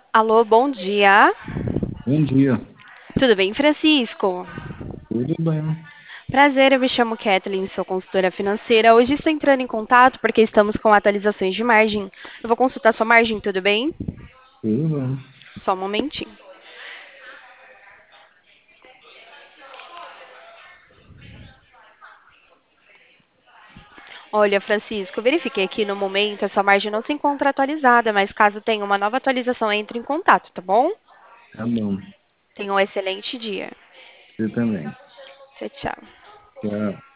Alô, bom dia. Bom dia, Tudo bem, Francisco? tudo bem? Prazer, eu me chamo Kathleen, sou consultora financeira. Hoje estou entrando em contato porque estamos com atualizações de margem. Eu vou consultar sua margem, tudo bem? Tudo bem. Só um momentinho. Olha, Francisco, eu verifiquei aqui no momento, a sua margem não se encontra atualizada, mas caso tenha uma nova atualização, entre em contato, tá bom? Tá bom. Tenha um excelente dia. Você também. Tchau, tchau. Tchau.